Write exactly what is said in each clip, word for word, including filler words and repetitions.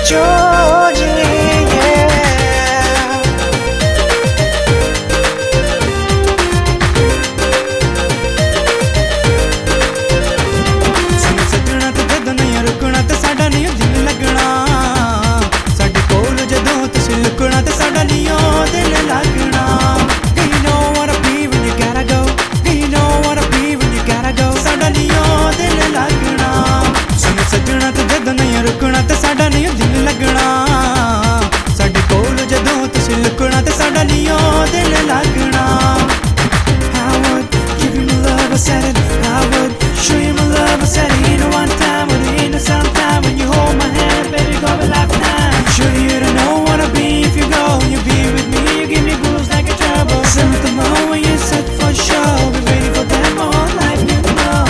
Georgie, yeah. सुन सजना ते जदों नहीं रुकना ते साडा नहीं दिल लगना साडे कोल जदों तुसीं लुकना ते साडा नहीं दिल लगना Do you know what I be when you gotta go Do you know what I be when you gotta go साडा नहीं दिल लगना सुन सजना ते जदों नहीं रुकना ते साडा नहीं दिल लगना साडे कोल जदों तुसीं लुकना ते साडा नहीं दिल लगना I would give you my love, I said it. I would show you my love, I said it. Ain't no one time, but it ain't no sometime. When you hold my hand, baby, go a lifetime. Sure you don't know what I'll be if you go. You be with me, you give me blues like a trouble. Something more when you said for sure. Be waiting for that my whole life, you know.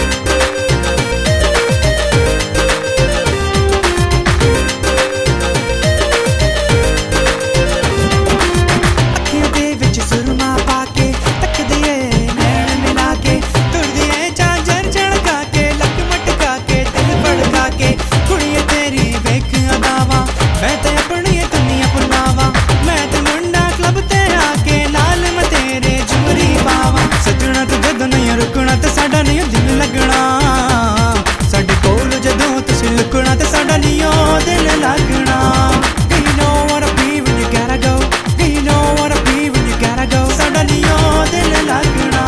रुकना ते साडा नहीं दिल लगना साडे कोल जदों तुसीं लुकना ते साडा नहीं दिल लगना Do you know what I be when you gotta go Do you know what I be when you gotta go साडा नहीं दिल लगना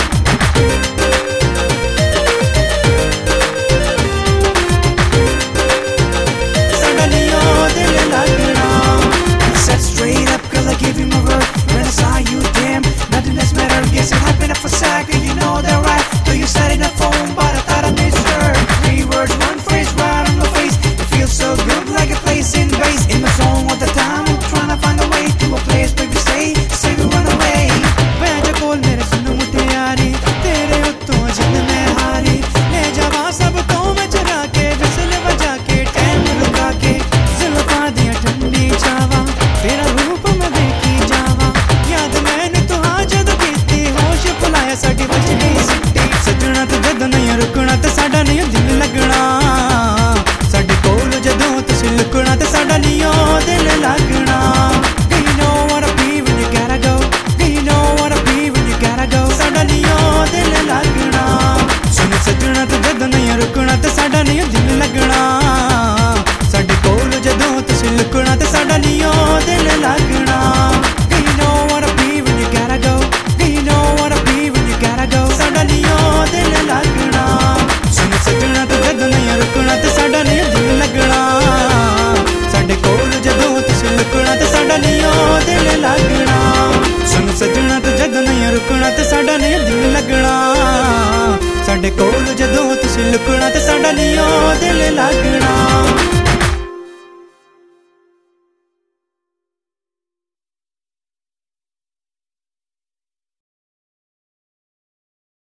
साडा नहीं दिल लगना Said straight up girl I gave you my word when I saw you damn nothing else mattered guess it happened for a second you know that right though you said it on the phone but I thought I misheard three words one phrase right on my face it feels so good like a place in base in my zone all the time I'm trying to find a way to a place where we stay say we run away बैठ कोल मेरे सुन मुटियारी तेरे उत्तों जिंद में हारी ले जावा सब तो मैं चरा के विसल बजा के टाइम रुका के जुल्फां दियां ठंडी छावां तेरा रूप मैं देखी जावां याद मैनू तो हाँ जदों कीती होश भुलाया साडी बज गई सिट्टी सजना ते जदों नहीं रुकना ते साडा नहीं दिल लगना साडे कोल जदों तुसीं लुकना ते साडा नहीं दिल लगना Do you know what I be when you gotta go Do you know what I be when you gotta go साडा नहीं दिल लगना सुन सजना ते जदों नहीं रुकना ते साडा नहीं दिल लगना साडे कोल जदों तुसीं लुकना ते साडा नहीं दिल लगना Do you know what I be when you gotta go Do you know what I be when you gotta go साडा नहीं दिल लगना सुन सजना ते जदों नहीं रुकना ते साडा नहीं दिल लगना साडे कोल जदों तुसीं लुकना ते साडा नहीं दिल लगना सुन सजना ते जदों नहीं रुकना ते साडा नहीं दिल लगना साडे कोल जदों तुसीं लुकना ते साडा नहीं दिल लगना